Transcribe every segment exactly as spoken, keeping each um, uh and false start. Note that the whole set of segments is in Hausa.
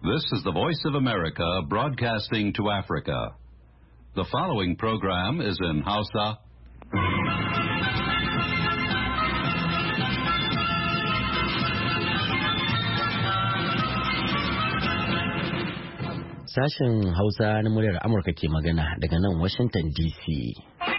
This is the Voice of America broadcasting to Africa. The following program is in Hausa. Sashen Hausa na muryar Amurka ke magana daga nan Washington D C.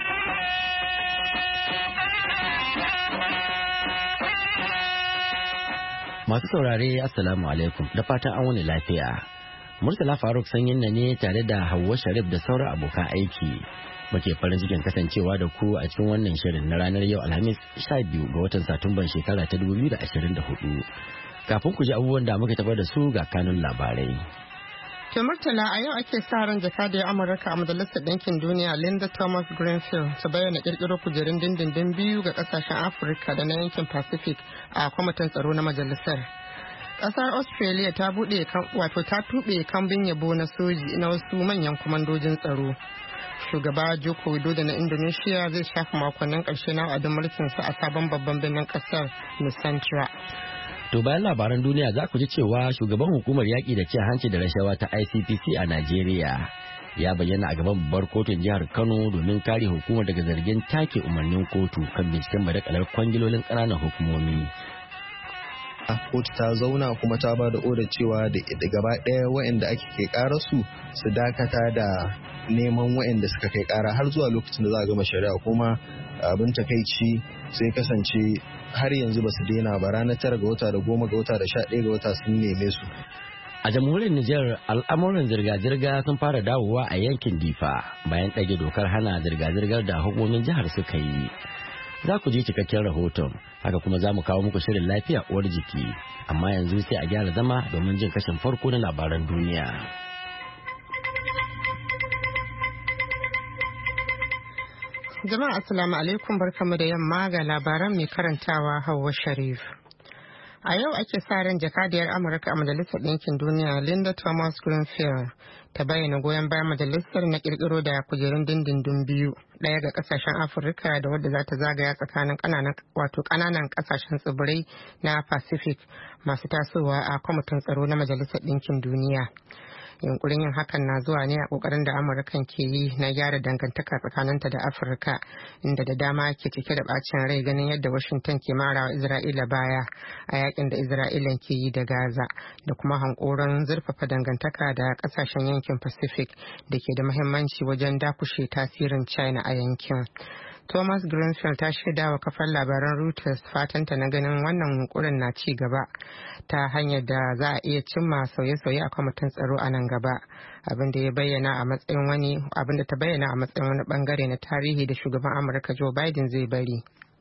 Masu saurare Assalamu alaikum da fatan an wani lafiya. Murtala Faruk sanyin na ne tare da Hauwa Sharif da sauran abokan aiki. Muke farin cikin kasancewa da ku a cikin wannan shirin na ranar yau Alhamis sha biyu ga watan Satumban shekara ta dubu biyu da ashirin da hudu. Kafin ku ji abubuwan da muka tabar da su ga kanun labarai. To Murtala, a yau ake sa ran jakadiyar Amurka a Majalisar Ɗinkin Duniya Linda Thomas Greenfield ta bayyana kirkiro kujerun dindindin biyu ga kasashen Afirka da na yankin Pacific a kwamitin tsaro na majalisar. Ƙasar Australia ta buɗe wato ta tuɓe kambin yabo na soji na wasu manyan kwamandojin tsaro. Shugaba Joko Widodo na Indonesia zai shafa makonnin ƙarshe na wa'adin mulkinsa a sabon babban birnin ƙasar Nusantara. To bayan labaran duniya za ku ji cewa shugaban hukumar yaƙi da cin hanci da rashawa ta I C P C a Najeriya ya bayyana a gaban babbar kotun jihar Kano domin kare hukumar daga zargin take umarnin kotu kan binciken badakalar kwangilolin ƙananan hukumomi. Kotu ta zauna kuma ta ba da odar cewa da gaba ɗaya waɗanda ake kai ƙararsu su dakata da neman waɗanda suka kai ƙara har zuwa lokacin da za a gama shari'a, kuma abin takaici sai kasance har yanzu ba su daina ba. Ranar tara ga wata da goma ga wata da sha ɗaya ga wata sun neme su. A jamhuriyar Nijar al'amuran zirga-zirga sun fara dawowa a yankin Difa bayan ɗage dokar hana zirga-zirgar da hukumomin jihar suka yi. Za ku ji cikakken rahoton, haka kuma za mu kawo muku shirin lafiya uwar jiki, amma yanzu sai a gyara zama domin jin kashin farko na labaran duniya. Jama'a assalamu alaikum, barkamu da yamma ga labaran mai karantawa Hauwa Sharif. A yau ake sa ran jakadiyar Amurka a Majalisar Ɗinkin Duniya Linda Thomas Greenfield ta bayyana goyon bayan majalisar na kirkiro da kujerun dindindin biyu, ɗaya ga kasashen Afirka da wadda za ta zagaya tsakanin kananan wato kananan kasashen tsibirai na Pacific masu tasowa a kwamitin tsaro na Majalisar Ɗinkin Duniya. Yunkurin yin hakan na zuwa ne a kokarin da Amurkan ke yi na gyara dangantaka tsakaninta da Afirka, inda da dama ke cike da bacin rai ganin yadda Washington ke marawa Isra'ila baya a yakin da Isra'ilan ke yi da Gaza, da kuma hankoron zurfafa dangantaka da kasashen yankin Pacific da ke da muhimmanci wajen dakushe tasirin China a yankin. Thomas Greenfield ta shaida wa kafar labaran Reuters fatanta na ganin wannan yunkurin na ci gaba ta hanyar da za a iya cimma sauye-sauye a kwamitin tsaro a nan gaba, abinda ya bayyana a matsayin wani abinda ta bayyana a matsayin wani bangare na tarihi da shugaban Amurka Joe Biden zai bari.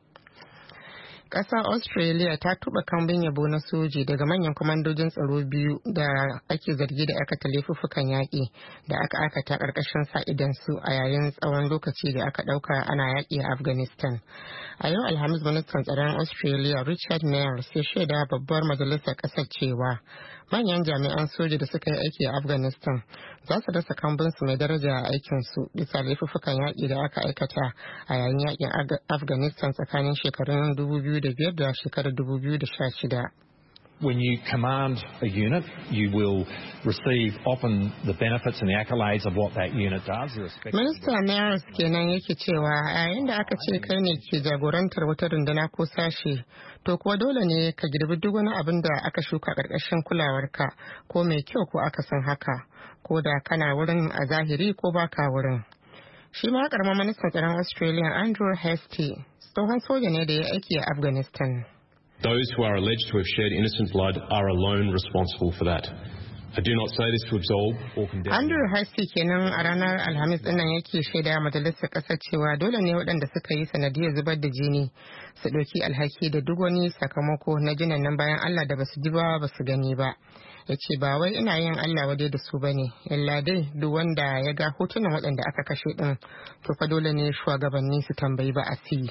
Ƙasar Australia ta tuba kambin yabo na soji daga manyan kwamandojin tsaro biyu da ake zargi da aikata laifuffukan yaƙi da aka aikata ƙarƙashin sa idan su a yayin tsawon lokaci da aka ɗauka ana yaƙi a Afghanistan. A yau Alhamis, ministan tsaron Australia Richard Marles ya shaida babbar majalisar ƙasar cewa manyan jami'an soja da suka yi aiki a Afghanistan za su rasa kambinsu mai daraja a aikinsu bisa laifuffukan yaƙi da aka aikata a yayin yaƙin Afghanistan tsakanin shekarun dubu biyu da biyar da shekarar dubu biyu da sha shida. When you command a unit, you will receive often the benefits and the accolades of what that unit does. Minista Maris kenan yake cewa yayin da aka ce kai ne ke jagorantar wata runduna ko sashe, to kuwa dole ne ka girbi duk wani abin da aka shuka ƙarƙashin kulawarka, ko mai kyau ko aka san haka, ko da kana wurin a zahiri ko baka wurin. Shi ma karamar ministan tsaron Australia Andrew Hastie tsohon soja ne da ya aiki a Afghanistan. Those who are alleged to have shed innocent blood are alone responsible for that. I do not say this to absolve or condemn. Andrew Hastie kenan a ranar Alhamis dinnan yake shaida majalisar ƙasar cewa dole ne waɗanda suka yi sanadiyar zubar da jini su ɗauki alhaki da duk wani sakamako na jinan nan bayan Allah da basu ji ba basu gani ba. Ya ce ba wai ina yin Allah wadai da su bane, illa dai duk wanda ya ga hotunan waɗanda aka kashe ɗin to fa dole ne shugabanni su tambayi ba a si.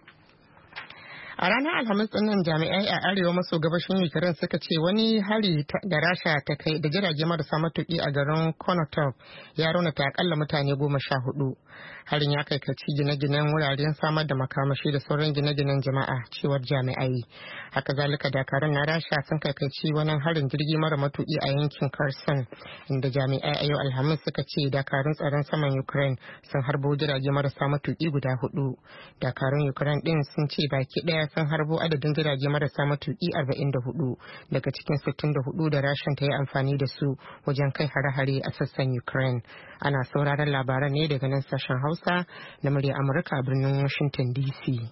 A ranar Alhamis ɗinnan jami'ai a arewa maso gabashin Ukraine suka ce wani hari da Rasha ta kai da jirage marasa matuƙi a garin Konotop ya raunata akalla mutane goma sha hudu. Harin ya kaikaci gine-ginen wuraren samar da makamashi da sauran gine-ginen jama'a cewar jami'ai. Haka zalika dakarun na Rasha sun kaikaici wani harin jirgi mara matuki a yankin Kherson, inda jami'ai a yau Alhamis suka ce dakarun tsaron saman Ukraine sun harbo jirage marasa matuki guda hudu. Dakarun Ukraine din sun ce baki daya sun harbo adadin jirage marasa matuki arba'in da hudu daga cikin sittin da hudu da Rashan ta yi amfani da su wajen kai hare-hare a sassan Ukraine. Ana sauraron labaran ne daga nan sashen Hausa na murya Amurka a birnin Washington D C.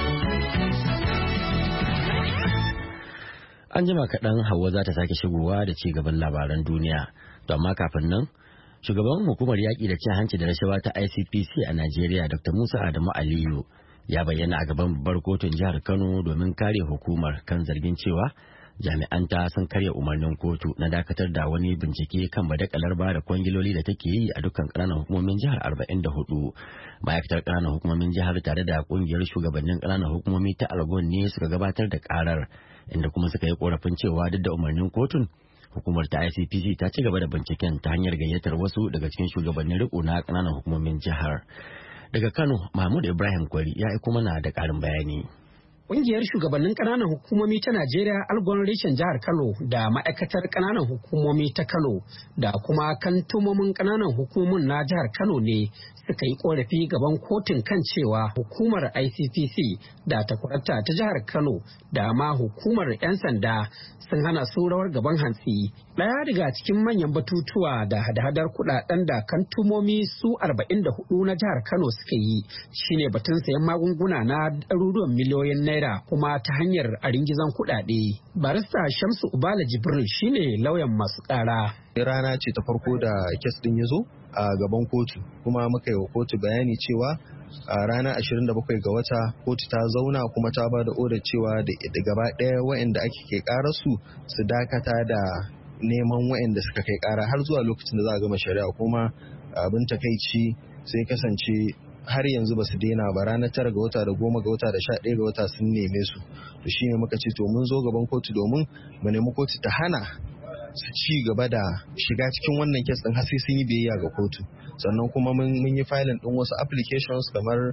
An jima kaɗan Hauwa za ta sake shigowa da ci gaban labaran duniya. To amma kafin nan, shugaban hukumar yaƙi da cin hanci da rashawa ta I C P C a Najeriya Doctor Musa Adamu Aliyu ya bayyana a gaban babbar kotun jihar Kano domin kare hukumar kan zargin cewa jami'anta sun karya umarnin kotu na dakatar da wani bincike kan badakalar ba da kwangiloli da take yi a dukkan ƙananan hukumomin jihar arba'in da hudu. Ma'aikatar ƙananan hukumomin jihar tare da ƙungiyar shugabannin ƙananan hukumomi ta Algon ne suka gabatar da ƙarar, inda kuma suka yi korafin cewa duk da umarnin kotun hukumar ta I C P C ta ci gaba da binciken ta hanyar gayyatar wasu daga cikin shugabannin riko na ƙananan hukumomin jihar. Daga Kano, Mahmud Ibrahim Kwari ya aiko mana da ƙarin bayani. Ƙungiyar shugabannin ƙananan hukumomi ta Najeriya Algon reshen jihar Kano da ma'aikatar ƙananan hukumomi ta Kano da kuma kantomomin ƙananan hukumomin na jihar Kano ne suka yi ƙorafi gaban kotun kan cewa hukumar I C P C da takwarata ta jihar Kano da ma hukumar 'yan sanda sun hana su rawar gaban hantsi. Ɗaya daga cikin manyan batutuwa da hada-hadar kuɗaɗen da kantomomi su arba'in da hudu na jihar Kano suka yi shine batun sayan magunguna na ɗaruruwan miliyoyin naira kuma ta hanyar a ringizan kuɗaɗe. Barista Shamsu Ubala Jibril shine lauyan masu ƙara. Rana ce ta farko da kes ɗin ya zo a gaban kotu, kuma muka yi wa kotu bayani cewa a ranar ashirin da bakwai ga wata kotu ta zauna kuma ta ba da odar cewa da gaba ɗaya waɗanda ake kai ƙarar su su dakata da neman waɗanda suka kai ƙara har zuwa lokacin da za a gama shari'a. Kuma abin takaici sai kasance har yanzu ba su daina ba. Ranar tara ga wata da goma ga wata da sha ɗaya ga wata sun neme su, to shine muka ce to mun zo gaban kotu domin mu nemi kotu ta hana su ci gaba da shiga cikin wannan kes din har sai sun yi biyayya ga kotu. Sannan kuma mun yi filin din wasu applications kamar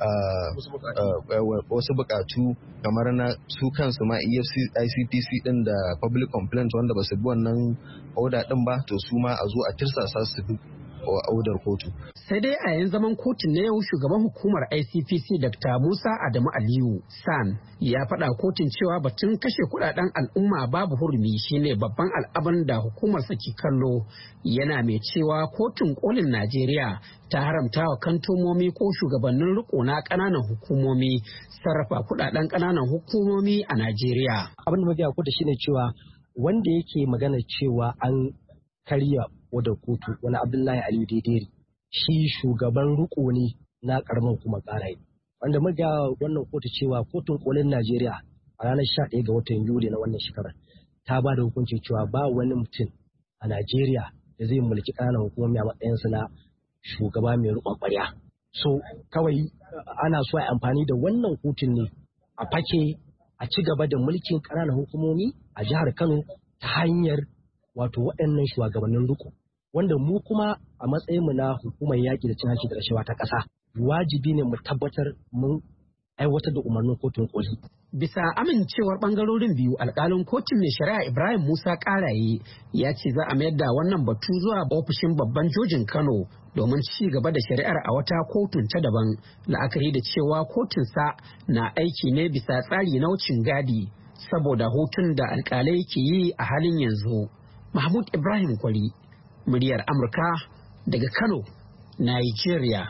wasu bukatu kamar na su kansu ma E F C I C P C din da public complaint wanda ba su bi wannan order din ba, to su ma a zo a tirsasa su bi odar kotu. Sai dai a yayin zaman kotun na yau shugaban hukumar I C P C Doctor Musa Adamu Aliyu San ya faɗa kotun cewa batun kashe kuɗaɗen al'umma babu hurumi shine babban al'aban da hukumar ke kallo, yana mai cewa kotun kolin Najeriya ta haramta wa kantomomi ko shugabannin riko na ƙananan hukumomi sarrafa kuɗaɗen ƙananan hukumomi a Najeriya. Abin da mabiya kotu shine cewa wanda yake magana cewa an karya wadda kotu wani Abdullahi Aliyu Daidai shi shugaban riko ne na karamar kuma karai, wanda muga wannan kotu cewa kotun kolin Najeriya a ranar sha ɗaya ga watan Yuli na wannan shekarar ta ba da hukunci cewa ba wani mutum a Najeriya da zai mulki ƙananan hukumomi a matsayinsa na shugaba mai riƙon ƙwarya. So kawai ana so a amfani da wannan kotun ne a fake a ci gaba da mulkin ƙananan hukumomi a jihar Kano ta hanyar wato waɗannan shugabannin riko, wanda mu kuma a matsayinmu na hukumar yaƙi da cin hanci da rashawa ta ƙasa wajibi ne mu tabbatar mun aiwatar da umarnin kotun koli. Bisa amincewar ɓangarorin biyu, alƙalin kotun mai shari'a Ibrahim Musa Ƙaraye ya ce za a mayar da wannan batu zuwa ofishin babban jojin Kano domin ci gaba da shari'ar a wata kotun ta daban, la'akari da cewa kotunsa na aiki ne bisa tsari na wucin gadi saboda hutun da alƙalai ke yi a halin yanzu. Mahmud Ibrahim Kwari, muryar Amurka daga Kano, Nigeria.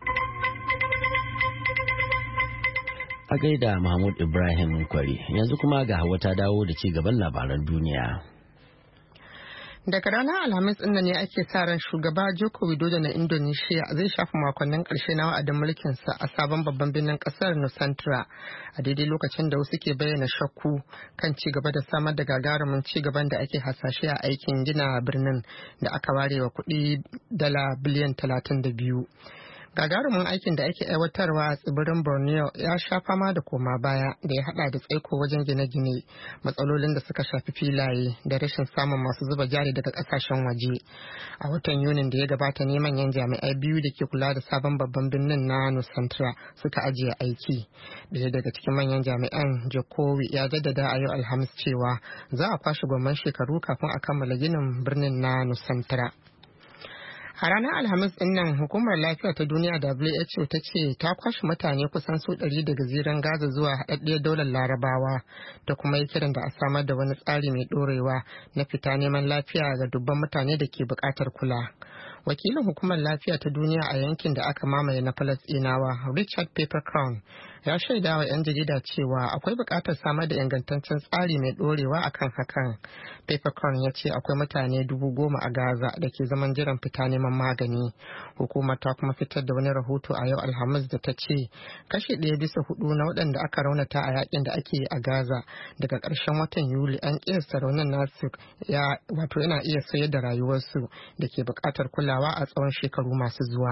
A gaida Mahmud Ibrahim Kwari, yanzu kuma ga Hauwa ta dawo da ci gaban labaran duniya. Daga ranar Alhamis ɗin ne ake sa ran shugaba Joko Widodo na Indonesia zai shafi makonnin ƙarshe na wa'adin mulkinsa a sabon babban birnin ƙasar Nusantara, a daidai lokacin da wasu ke bayyana shakku kan ci gaba da samar da gagarumin ci gaban da ake hasashe a aikin gina birnin da aka ware wa kuɗi dala biliyan talatin da biyu. Gagarumin aikin da ake aiwatarwa a tsibirin Borneo ya sha fama da koma baya da ya hada da tsaiko wajen gine-gine, matsalolin da suka shafi filaye da rashin samun masu zuba jari daga kasashen waje. A watan Yunin da ya gabata ne manyan jami'ai biyu da ke kula da sabon babban birnin na Nusantara suka ajiye aiki. Daya daga cikin manyan jami'an, Jokowi, ya jaddada a yau Alhamis cewa za a kwashe gwamman shekaru kafin a kammala ginin birnin na Nusantara. A ranar Alhamis din nan hukumar lafiya ta duniya W H O ta ce ta kwashe mutane kusan su ɗari daga ziran Gaza zuwa haɗaɗɗiyar daular Larabawa da kuma yi kiran da a samar da wani tsari mai ɗorewa na fita neman lafiya ga dubban mutane da ke buƙatar kula. Wakilin hukumar lafiya ta duniya a yankin da aka mamaye na Falasɗinawa, Richard Peppercorn, ya shaida wa 'yan jarida cewa akwai buƙatar samar da ingantaccen tsari mai ɗorewa akan hakan. Peppercorn ya ce akwai mutane dubu goma a Gaza da ke zaman jiran fita neman magani. Hukumar ta kuma fitar da wani rahoto a yau Alhamis da ta ce kashi ɗaya bisa hudu na waɗanda aka raunata a yakin da ake yi a Gaza daga ƙarshen watan Yuli an ƙiyasta raunin nasu ya wato yana iya sayar da rayuwarsu da ke buƙatar kulawa a tsawon shekaru masu zuwa.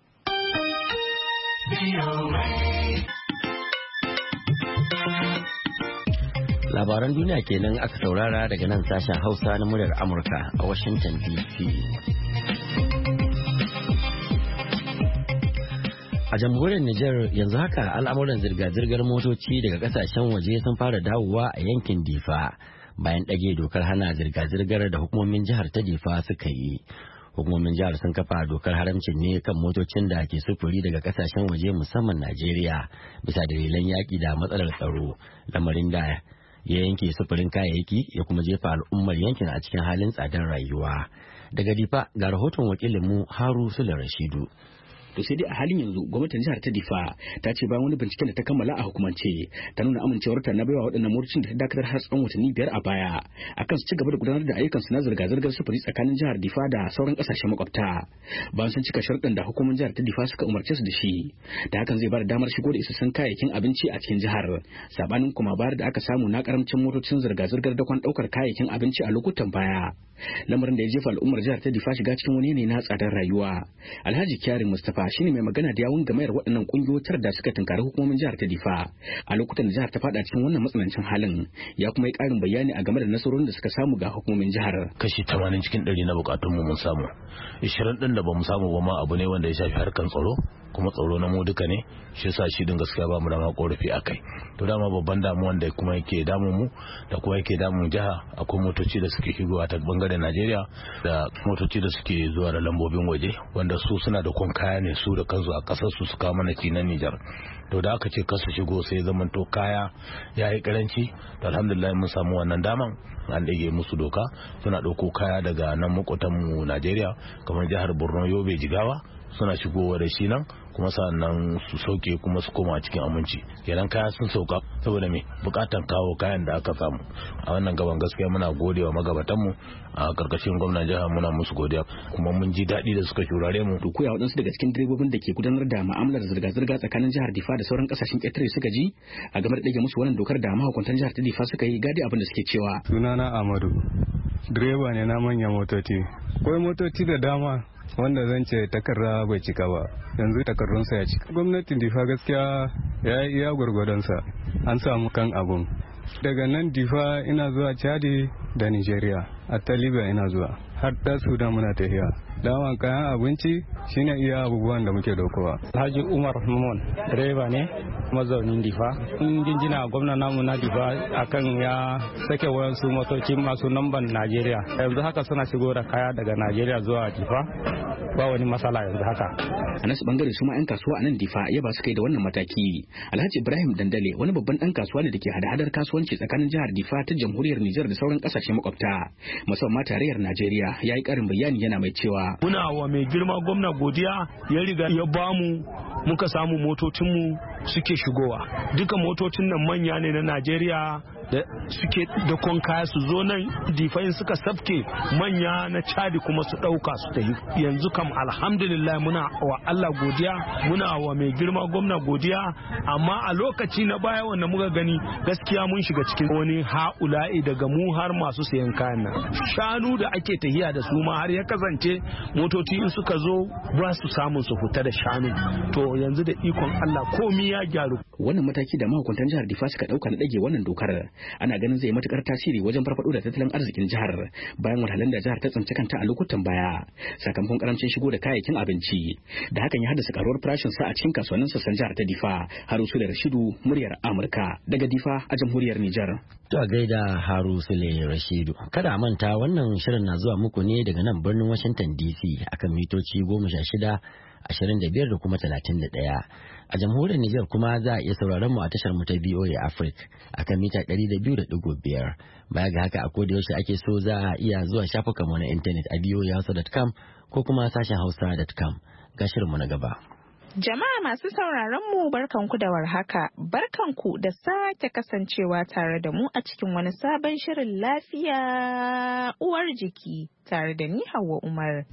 Labaran duniya kenan aka saurara daga nan sashen Hausa na muryar Amurka a Washington D C. A jamhuriyar Nijar yanzu haka al'amuran zirga-zirgar motoci daga kasashen waje sun fara dawowa a yankin Difa bayan ɗage dokar hana zirga-zirgar da hukumomin jihar ta Difa suka yi. Hukumomin jihar sun kafa dokar haramcin ne kan motocin da ke sufuri daga kasashen waje musamman Najeriya bisa dalilan yaƙi da matsalar tsaro, lamarin da ya yanke sufurin kayayyaki ya kuma jefa al'ummar yankin a cikin halin tsadar rayuwa. Daga Difa ga rahoton wakilinmu Haru Sule Rashidu. To sai dai a halin yanzu gwamnatin jihar ta Difa ta ce bayan wani binciken da ta kammala a hukumance ta nuna amincewarta na baiwa waɗannan motocin da ta dakatar har tsawon watanni biyar a baya akan su ci gaba da gudanar da ayyukan su na zirga-zirgar sufuri tsakanin jihar Difa da sauran ƙasashen makwabta bayan sun cika sharuɗan da hukumar jihar ta Difa suka umarce su da shi, da hakan zai bada damar shigo da isassun kayayyakin abinci a cikin jihar sabanin kuma bayar da aka samu na karamcin motocin zirga-zirgar dakon ɗaukar kayayyakin abinci a lokutan baya, lamarin da ya jefa al'ummar jihar ta Difa shiga cikin wani yanayi na tsadar rayuwa. Alhaji Kyari Mustapha shine mai magana da yawun gamayar waɗannan kungiyoyin da suka tunkari hukumomin jihar ta Difa a lokutan da jihar ta fada cikin wannan matsanancin halin, ya kuma yi ƙarin bayani a game da nasarorin da suka samu ga hukumomin jihar. Kashi tamanin cikin ɗari na bukatun mu mun samu, ishirin ɗin da bamu samu ba ma abu ne wanda ya shafi harkan tsaro, kuma tsaro na mu duka ne, shi yasa shi din gaskiya ba mu da ma korafi akai. To dama babban damuwan da kuma yake damun mu da kuma yake damun jiha, akwai motoci da suke shigowa ta bangaren Najeriya da motoci da suke zuwa da lambobin waje wanda su suna da kun kaya ne su da kansu a kasar su su kawo mana na Nijar. To da aka ce kasu shigo sai zaman to kaya ya yi karanci, to alhamdulillah mun samu wannan daman an ɗage musu doka suna ɗauko kaya daga nan makwatan mu Najeriya kamar jihar Borno, Yobe, Jigawa suna shigowa da shi nan kuma sannan su sauke kuma su koma cikin aminci. Kenan kaya sun sauka saboda me bukatan kawo kayan da aka samu a wannan gaban. Gaskiya muna godewa magabatan mu a karkashin gwamnatin jihar, muna musu godiya kuma mun ji daɗi da suka shurare mu. To koya waɗansu daga cikin direbobin da ke gudanar da ma'amalar zirga-zirga tsakanin jihar Difa da sauran kasashen ƙetare suka ji a game da ɗage musu wannan dokar da mahukuntan jihar ta Difa suka yi, gadi abin da suke cewa. Sunana Amadu, direba ne na manyan motoci. Akwai motoci da dama wanda zan ce takarda bai cika ba, yanzu takardunsa ya cika. Gwamnatin Difa gaskiya ya yi iya gwargwadonsa, an samu kan abun. Daga nan Difa ina zuwa Chadi da Nigeria, a Libya ina zuwa har da Sudan muna tafiya. Dama kayan abinci shine iya abubuwan da muke daukowa. Alhaji Umar Mamon, direba ne mazaunin Difa. In jinjina gwamna namu na Difa akan ya sake wayansu motoci masu namban Najeriya. Yanzu haka suna shigo da kaya daga Najeriya zuwa Difa. Ba wani matsala yanzu haka. A nasu bangare su ma 'yan kasuwa a nan Difa ya ba su kai da wannan mataki. Alhaji Ibrahim Dandale wani babban dan kasuwa ne da ke hada-hadar kasuwanci tsakanin jihar Difa ta jamhuriyar Nijar da sauran kasashe makwabta musamman tarayyar Najeriya, ya yi karin bayani yana mai cewa. Muna wa mai girma gwamna godiya, ya riga ya bamu muka samu motocinmu suke shigowa. Duka motocin nan manya ne na Najeriya da suke da kon kaya su zo nan difayin suka sabke manya na Chadi kuma su ɗauka su tafi. Yanzu kam alhamdulillah muna wa Allah godiya, muna wa mai girma gwamna godiya, amma a lokaci na baya wanda muka gani gaskiya mun shiga cikin wani ha'ula'i daga mu har masu sayan kayan nan. Shanu da ake tahiya da su ma har ya kasance motoci in suka zo ba su samun su fita da shanu. To yanzu da ikon Allah komi ya gyaru. Wannan mataki da mahukuntan jihar Difa suka dauka na dage wannan dokar ana ganin zai matukar tasiri wajen farfado da tattalin arzikin jihar bayan wahalhalun da jihar ta tsinci kanta a lokutan baya sakamakon karamcin shigo da kayayyakin abinci da hakan ya haddasa karuwar farashin sa a cikin kasuwannin sassan jihar ta Difa. Harusu da Rashidu, muryar Amurka daga Difa a jamhuriyar Nijar. To a gaida Harusu da Rashidu. Kada a manta wannan shirin na zuwa muku ne daga nan birnin Washington D C akan mitoci goma sha shida, ashirin da biyar da kuma talatin da ɗaya. A jamhuriyar Nijar kuma za a iya sauraron mu a tashar mu ta B O A Africa akan mita ɗari da biyu da ɗigo biyar. Baya ga haka a koda yaushe ake so za a iya zuwa shafukan mu na intanet a b o a hausa dot com ko kuma sashen hausa dot com. Ga shirin mu na gaba. Jama'a masu sauraron mu barkanku da warhaka, barkanku da sake kasancewa tare da mu a cikin wani sabon shirin lafiya uwar jiki tare da ni Hauwa Umar.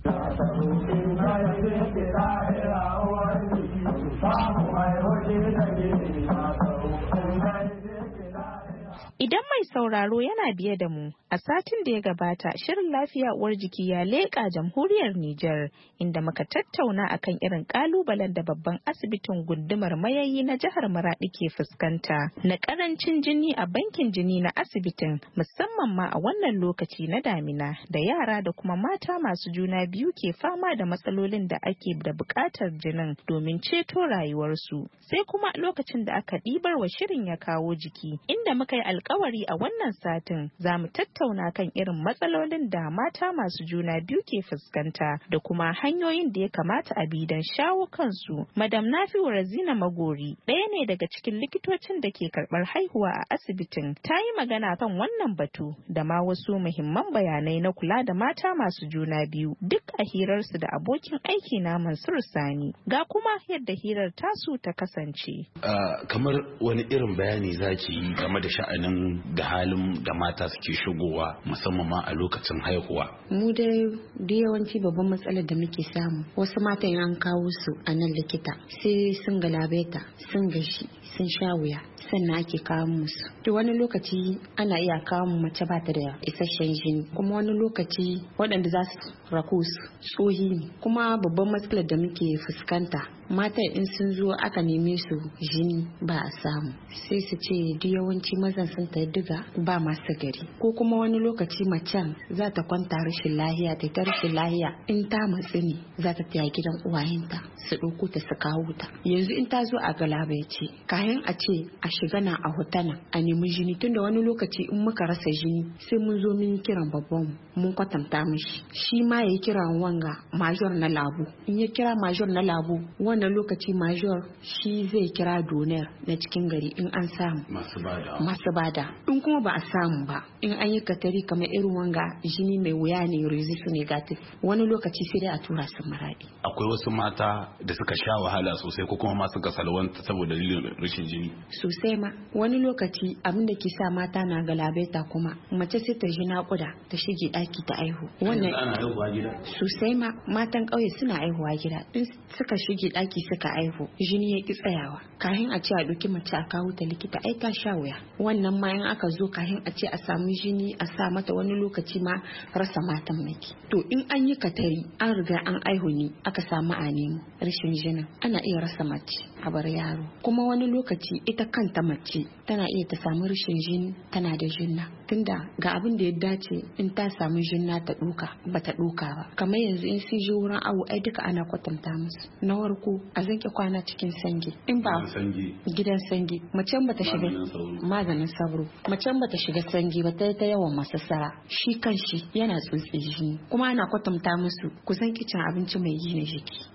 Idan mai sauraro yana biye da mu, a satin da ya gabata shirin lafiya uwar jiki ya leƙa jamhuriyar Nijar inda muka tattauna akan irin ƙalubalen da babban asibitin gundumar Mayayi na jihar Maradi ke fuskanta na ƙarancin jini a bankin jini na asibitin musamman ma a wannan lokaci na damina da yara da kuma mata masu juna biyu ke fama da matsalolin da ake da buƙatar jinin domin ceto rayuwarsu. Sai kuma lokacin da aka ɗibar wa shirin ya kawo jiki inda muka yi alkawari a wannan satin za mu tattauna kan irin matsalolin da mata masu juna biyu ke fuskanta da kuma hanyoyin da ya kamata a bi don shawo kansu. Madam Nafi'u Razina Magori ɗaya ne daga cikin likitocin da ke karɓar haihuwa a asibitin ta yi magana kan wannan batu da ma wasu muhimman bayanai na kula da mata masu juna biyu duk a hirarsu da abokin aiki na Mansur Sani. Ga kuma yadda hirar tasu ta kasance. Uh, kamar wani irin bayani zaki yi game da sha'anin da halin da mata suke shigowa musamman ma a lokacin haihuwa. Mu dai da yawanci babban matsalar da muke samu wasu matan an kawo su a nan likita sai sun galabaita sun gashi sun sha wuya sannan ake kawo musu. To wani lokaci ana iya kawo mace ba ta da isasshen jini kuma wani lokaci waɗanda za su rako su tsohi ne kuma babban matsalar da muke fuskanta matan in sun zo aka neme su jini ba a samu sai su ce duk yawanci mazan sun ta diga ba masu gari ko kuma wani lokaci macen za ta kwanta rashin lahiya ta ta rashin lahiya in ta matsi ne za ta taya gidan uwayenta su ɗauko ta su kawo ta yanzu in ta zo a galabaice kayan a ce a shiga na a hotana a nemi jini tunda wani lokaci in muka rasa jini sai mun zo mun kiran babban mun kwatanta mishi shi ma ya kiran wanga major na labu in ya kira major na labu wannan lokaci major shi zai kira donor na cikin gari in an samu masu bada in kuma ba a samu ba in an yi katari kamar irin wanga jini mai wuya ne resist negative wani lokaci sai dai a tura su Maradi. Akwai wasu mata da suka sha wahala sosai ko kuma ma suka salwanta saboda dalilin rashin jini sosai ma wani lokaci abin da ke sa mata na galabaita kuma mace sai ta ji naƙuda ta shige ɗaki ta aihu wannan ana aihuwa gida sosai ma matan ƙauye suna aihuwa gida in suka shige ɗaki suka aihu jini ya ki tsayawa kafin a ce a ɗauki mace a kawo ta likita ai ta sha wuya wannan ma in aka zo kafin a ce a samu jini a sa mata wani lokaci ma rasa matan maki to in an yi katari an riga an aihu ne aka samu a nemo rashin jinin ana iya rasa mace a bar yaro kuma wani lokaci ita kanta mace tana iya ta samu rashin jini tana da jinna tunda ga abin da ya dace in ta samu jinna ta duka ba ta duka ba kamar yanzu in sun je wurin awo ai duka ana kwatanta musu na farko a zanke kwana cikin sange in ba gidan sange mace ba ta shiga maganin sauro mace ba ta shiga sange ba ta ta yawan masassara shi kanshi yana tsotsi jini kuma ana kwatanta musu ku san kicin abinci mai gina jiki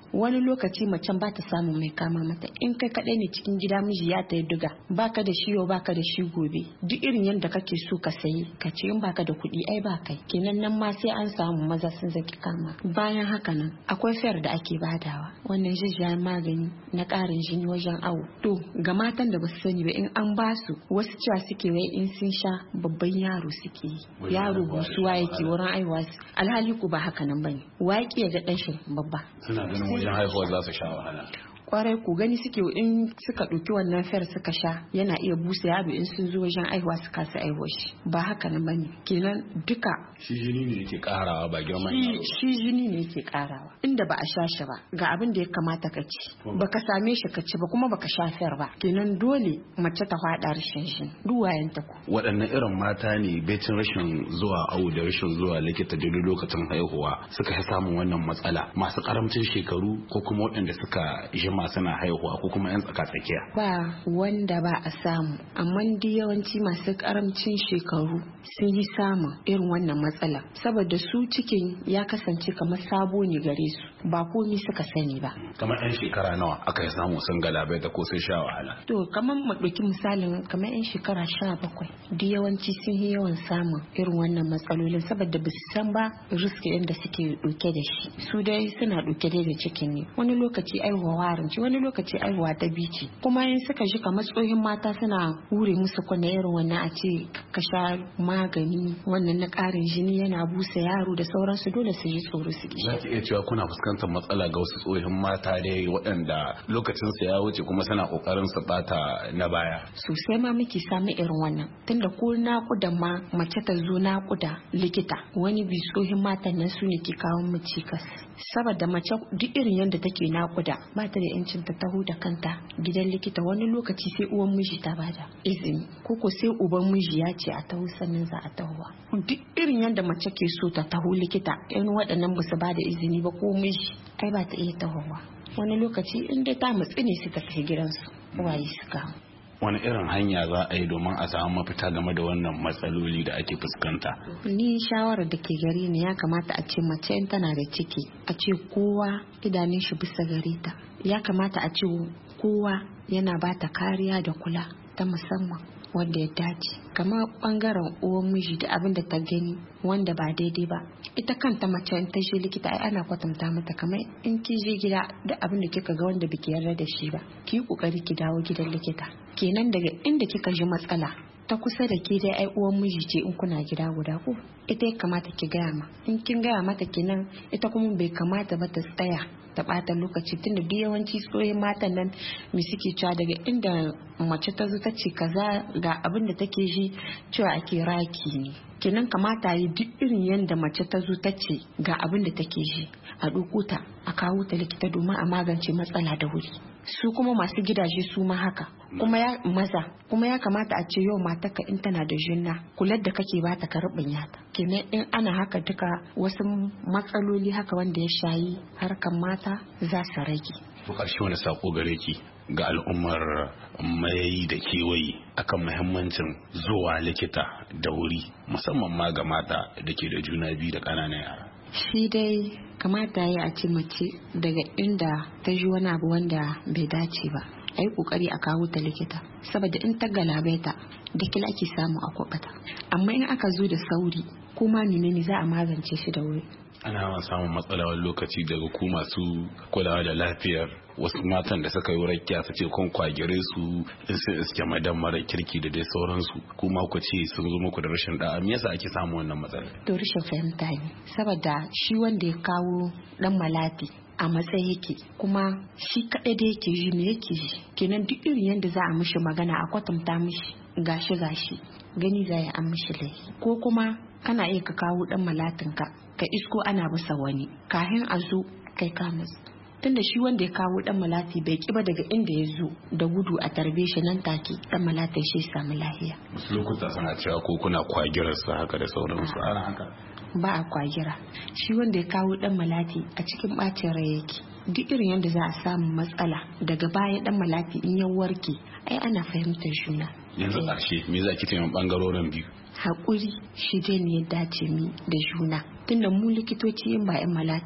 wani lokaci macen ba ta samu mai kama mata in kai kaɗai ne cikin gida miji ya ta yi duga baka da shi yau baka da shi gobe duk irin yadda kake so ka sayi ka ce in baka da kuɗi ai ba kai kenan nan ma sai an samu maza sun zaki kama. Bayan haka nan akwai fayar da ake badawa wannan jijjiyar magani na ƙarin jini wajen awo to ga matan da ba su sani ba in an ba su wasu cewa suke wai in sun sha babban yaro suke yi yaro busuwa yake wurin aiwa alhali ku ba haka nan bane waƙi ya ga ɗan shi babba suna ganin wajen haihuwa za su sha wahala kwarai ku gani suke in suka ɗauki wannan fayar suka sha yana iya busa yaro in sun zo wajen aihuwa su kasa aihuwa shi ba haka nan bane kenan duka shi jini ne yake karawa ba girman yaro shi jini ne yake karawa inda ba a sha shi ba ga abin da ya kamata ka ci baka same shi ka ci ba kuma baka sha fayar ba kenan dole mace ta faɗa rashin shi duwayen ta ku waɗannan irin mata ne becin rashin zuwa awo da rashin zuwa likita duk lokacin haihuwa suka fi samun wannan matsala masu karamcin shekaru ko kuma waɗanda suka jima suna haihuwa ko kuma yan tsaka tsakiya ba wanda ba a samu amma dai yawanci masu karamcin shekaru sun yi samun irin wannan matsala saboda su cikin ya kasance kamar sabo ne gare su ba komai suka sani ba kamar yan shekara nawa aka yi samu sun galabai da ko sun sha wahala to kamar mu ɗauki misalin kamar yan shekara sha bakwai duk yawanci sun yi yawan samun irin wannan matsalolin saboda ba su san ba riski ɗin da suke ɗauke da shi su dai suna ɗauke da cikin ne wani lokaci aihuwa warin wani lokaci aihuwa ta bici kuma in suka ji kamar tsohin mata suna hure musu kwana irin wannan a ce ka sha magani wannan na ƙarin jini yana busa yaro da sauransu dole su yi tsoro su ki za ki iya cewa kuna fuskantar matsala ga wasu tsohin mata dai waɗanda lokacin su ya wuce kuma suna ƙoƙarin su bata na baya sosai ma muke samun irin wannan tunda ko naƙuda ma mace ta zo naƙuda likita wani bi tsohin matan nan su ne ke kawo mu cikas saboda mace duk irin yadda take naƙuda ba ta da yancin ta taho da kanta gidan likita wani lokaci sai uwan miji ta bada izini koko sai uban miji ya ce a taho sannan za a tahowa duk irin yadda mace ke so ta taho likita in waɗannan ba su bada izini ba ko miji ai ba ta iya tahowa wani lokaci in dai ta matsi ne su ta kai gidansu waye su kawo wani irin hanya za a yi domin a samu mafita game da wannan matsaloli da ake fuskanta ni shawarar da ke gare ni ya kamata a ce mace in tana da ciki a ce kowa idanun shi bisa gare ta ya kamata a ce kowa yana ba ta kariya da kula ta musamman wanda ya dace kamar bangaren uwan miji da abin da ta gani wanda ba daidai ba ita kanta mace in ta je likita ai ana kwatanta mata kamar in ki je gida da abin da kika ga wanda biki yarda da shi ba ki kokari ki dawo gidan likita kenan daga inda kika ji matsala ta kusa da ke dai ai uwan miji ce in kuna gida guda ko ita ya kamata ki gaya ma in kin gaya mata kenan ita kuma bai kamata ba ta tsaya ta bata lokaci tunda duk yawanci tsoyin matan nan me suke cewa daga inda mace ta zo ta ce kaza ga abin da take ji cewa ake raki ne kenan kamata yi duk irin yadda mace ta zo ta ce ga abin da take ji a ɗauko ta a kawo ta likita domin a magance matsala da wuri su kuma masu gidaje su ma haka kuma ya maza kuma ya kamata a ce yau matarka in tana da jinna kular da kake ba ta karɓin yata kenan in ana haka duka wasu matsaloli haka wanda ya shayi harkan mata za su rage. To ƙarshe wani sako gare ki ga al'ummar mai da kewaye akan muhimmancin zuwa likita da wuri musamman ma ga mata da ke da juna biyu da ƙananan yara. Shi dai kamata ya a ce mace daga inda ta ji wani abu wanda bai dace ba a yi kokari a kawo ta likita saboda in ta galabaita da kila ake samu a kwabata amma in aka zo da sauri kuma menene za a magance shi da wuri. Ana yawan samun matsala wani lokaci daga ku masu kulawa da lafiyar wasu matan da suka yi rakiya su ce kun kwagire su in sun iske madan mara kirki da dai sauransu kuma ku ce sun zo muku da rashin da'a me yasa ake samu wannan matsala? To rashin fahimta ne saboda shi wanda ya kawo dan malati a matsayi yake kuma shi kaɗai da yake ji ne yake ji kenan duk irin yadda za a mishi magana a kwatanta mishi gashi gashi gani za ya an mishi laifi ko kuma kana iya ka kawo dan malatinka ka isko ana bisa wani kahin a zo kai ka musu tunda shi wanda ya kawo dan malati bai kiba daga inda ya zo da gudu a tarbe shi nan take dan malatin shi samu lafiya. Wasu lokuta suna cewa ko kuna kwagirarsa haka da sauransu ana haka ba a kwagira shi wanda ya kawo dan malati a cikin bacin rai yake duk irin yadda za a samu matsala daga baya dan malati in ya warke ai ana fahimtar juna. Yanzu ƙarshe me za ki taimaka bangarorin biyu? Haƙuri shi dai ne ya dace mi da juna tunda mu likitoci in ba yan malati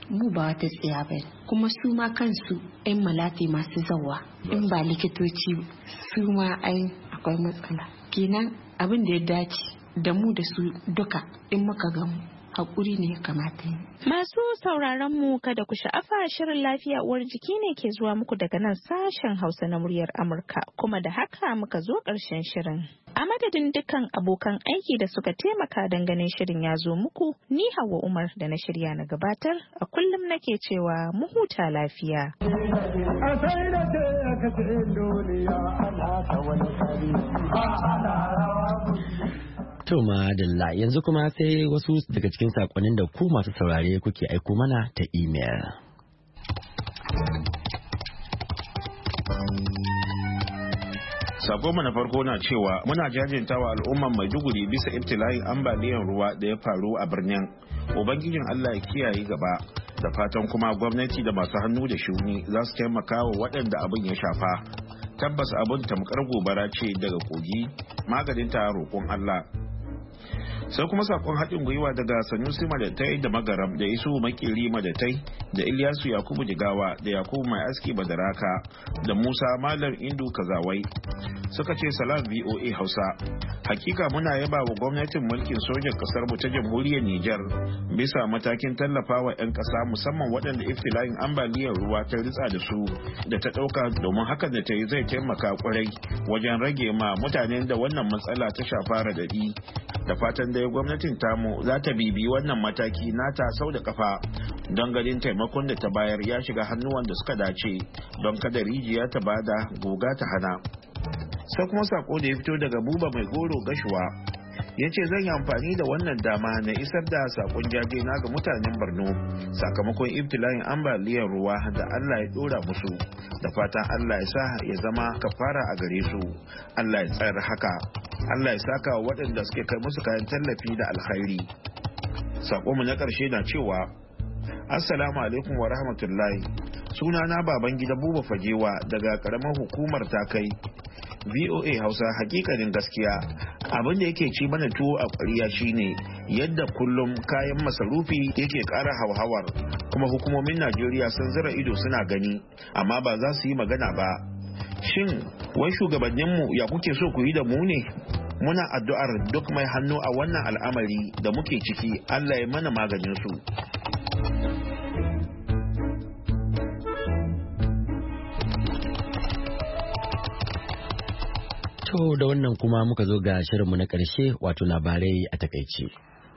mu ba wata tsaya ba kuma su ma kansu 'yan malati masu zawa in ba likitoci su ma ai akwai matsala kenan abin da ya dace da mu da su duka in muka gamu hakuri ne ya kamata yi. Masu sauraron mu kada ku sha'afa shirin lafiya uwar jiki ne ke zuwa muku daga nan sashen Hausa na muryar Amurka kuma da haka muka zo ƙarshen shirin. A madadin dukkan abokan aiki da suka taimaka don ganin shirin ya zo muku, ni Hauwa Umar da na shirya na gabatar a kullum nake cewa mu huta lafiya. To madalla yanzu kuma sai wasu daga cikin sakonnin da ku masu saurare kuke aiko mana ta imel. Sako na farko na cewa muna jajintawa al'umman Maiduguri bisa ibtila'in ambaliyar ruwa da ya faru a birnin. Ubangijin Allah ya kiyaye gaba da fatan kuma gwamnati da masu hannu da shuni za su taimaka wa waɗanda abin ya shafa. Tabbas abin tamkar gobara ce daga kogi, maganin ta roƙon Allah. Sai kuma sakon haɗin gwiwa daga Sanusi Madatai da Magaram da Isu Makiri Madatai da Ilyasu Yakubu Jigawa da Yakubu Mai Aski Badaraka da Musa Malam Indu Kazawai suka ce salam V O A Hausa. Hakika muna yaba wa gwamnatin mulkin sojan kasar mu ta jamhuriyar Nijar bisa matakin tallafawa 'yan ƙasa musamman waɗanda iftila'in ambaliyar ruwa ta ritsa da su da ta ɗauka domin hakan da ta yi zai taimaka kwarai wajen rage ma mutanen da wannan matsala ta shafa radadi. Da fatan dai gwamnatin tamu za ta bibi wannan mataki nata sau da kafa don ganin taimakon da ta bayar ya shiga hannuwan da suka dace don kada rijiya ta bada goga ta hana. Sai kuma sako da ya fito daga Buba Mai Goro Gashuwa ya ce zan yi amfani da wannan dama na isar da sakon jaje na ga mutanen Borno sakamakon ibtila'in ambaliyar ruwa da Allah ya dora musu, da fatan Allah ya sa ya zama kafara a gare su. Allah ya tsayar haka, Allah ya saka waɗanda suke kai musu kayan tallafi da alkhairi. Sakonmu na ƙarshe na cewa Assalamu alaikum wa rahmatullahi, sunana baban gida Buba Fajewa daga ƙaramar hukumar Takai. V O A Hausa, hakikanin gaskiya abin da yake ci mana tuwo a ƙwarya shine yadda kullum kayan masarufi yake ƙara hauhawar, kuma hukumomin Najeriya sun zira ido suna gani amma ba za su yi magana ba. Shin wai shugabanninmu ya kuke so ku yi da mu ne? Muna addu'ar duk mai hannu a wannan al'amari da muke ciki Allah ya mana maganin su. To da wannan kuma muka zo ga shirinmu na ƙarshe wato labarai a takaice.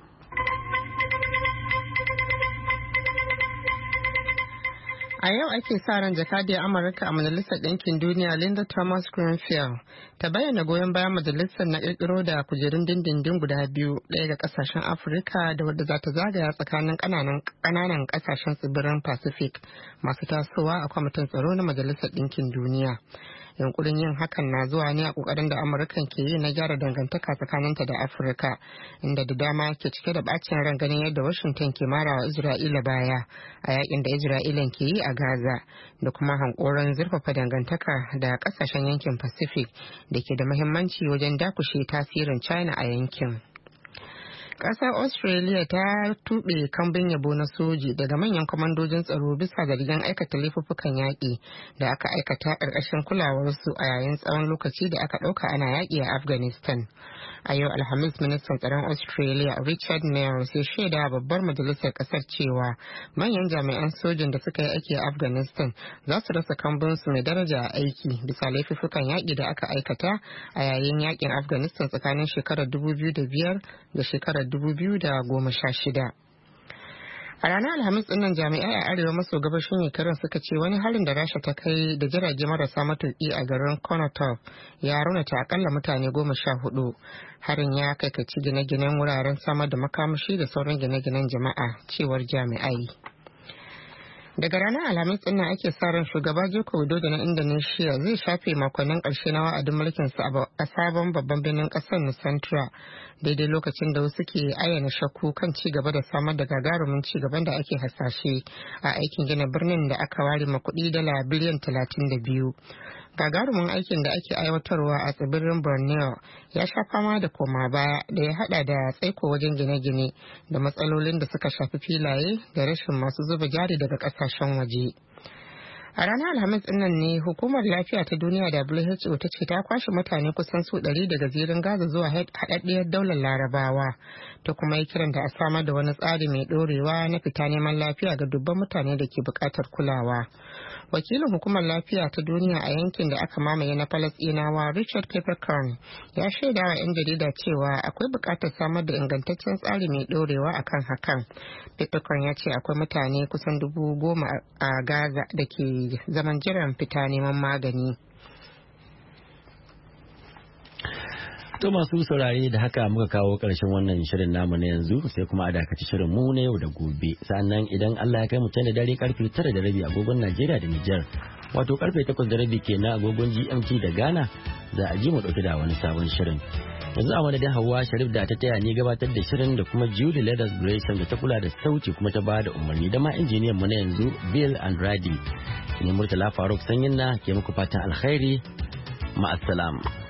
A yau ake sa ran jakadiyar Amurka a Majalisar Ɗinkin Duniya Linda Thomas Greenfield ta bayyana goyon bayan majalisar na ƙirƙiro da kujerun dindindin guda biyu, ɗaya ga ƙasashen Afirka da wadda za ta zagaya tsakanin ƙananan ƙasashen tsibirin Pacific masu tasowa a kwamitin tsaro na Majalisar Ɗinkin Duniya. Yunkurin yin hakan na zuwa ne a kokarin da Amurkan ke yi na gyara dangantaka tsakaninta da Afirka, inda da dama ke cike da bacin ran ganin yadda Washington ke marawa Isra'ila baya a yakin da Isra'ilan ke yi a Gaza, da kuma hankoron zurfafa dangantaka da kasashen yankin Pacific da ke da muhimmanci wajen dakushe tasirin China a yankin. Ƙasar Australia ta tuɓe kambin yabo na soji daga manyan kwamandojin tsaro bisa zargin aikata laifuffukan yaƙi da aka aikata ƙarƙashin kulawarsu a yayin tsawon lokaci da aka ɗauka ana yaƙi a Afghanistan. A yau Alhamis, ministan tsaron Australia Richard Marles ya shaida babbar majalisar ƙasar cewa manyan jami'an sojin da suka yi aiki a Afghanistan za su rasa kambinsu mai daraja a aiki bisa laifuffukan yaƙi da aka aikata a yayin yaƙin Afghanistan tsakanin shekarar dubu biyu da biyar da shekarar dubu biyu da goma sha shida. A ranar Alhamis ɗinnan jami'ai a arewa maso gabashin Ukraine suka ce wani harin da Rasha ta kai da jirage marasa matuƙi a garin Konotov ya raunata akalla mutane goma sha hudu. Harin ya kaikaci gine-ginen wuraren samar da makamashi da sauran gine-ginen jama'a, cewar jami'ai. Daga ranar Alhamis ɗin nan ake sa ran shugaba Joko Widodo na Indonesia zai shafe makonnin ƙarshe na wa'adin mulkinsa a sabon babban birnin ƙasar Nusantara, daidai lokacin da wasu ke ayyana shakku kan ci gaba da samar da gagarumin ci gaban da ake hasashe a aikin gina birnin da aka ware ma kuɗi dala biliyan talatin da biyu. gagarumin aikin da ake aiwatarwa a tsibirin Borneo ya sha fama da koma baya da ya hada da tsaiko wajen gine-gine da matsalolin da suka shafi filaye da rashin masu zuba jari daga kasashen waje. A ranar Alhamis nan ne hukumar lafiya ta duniya W H O ta ce ta kwashe mutane kusan su ɗari daga zirin Gaza zuwa haɗaɗɗiyar daular Larabawa, ta kuma yi kiran da a samar da wani tsari mai ɗorewa na fita neman lafiya ga dubban mutane da ke buƙatar kulawa. Wakilin hukumar lafiya ta duniya a yankin da aka mamaye na Falasɗinawa Richard Peppercorn ya shaida wa 'yan jarida cewa akwai buƙatar samar da ingantaccen tsari mai ɗorewa akan hakan. Peppercorn ya ce akwai mutane kusan dubu goma a Gaza da ke zaman jiran fita neman magani. To masu saurare da haka muka kawo ƙarshen wannan shirin namu na yanzu sai kuma a dakaci shirin mu na yau da gobe. Sannan idan Allah ya kai mu can da dare karfe tara da rabi agogon Najeriya da Nijar, wato karfe takwas da rabi kenan agogon G M T da Ghana, za a ji mu dauki da wani sabon shirin. Yanzu a madadin Hauwa Sharif da ta taya ni gabatar da shirin da kuma Julie Leathers Grayson da ta kula da sauti kuma ta bada umarni da ma injiniyan mu na yanzu Bill Andrade. Ni Murtala Faruk Sanyin na ke muku fatan alkhairi. Ma'assalam.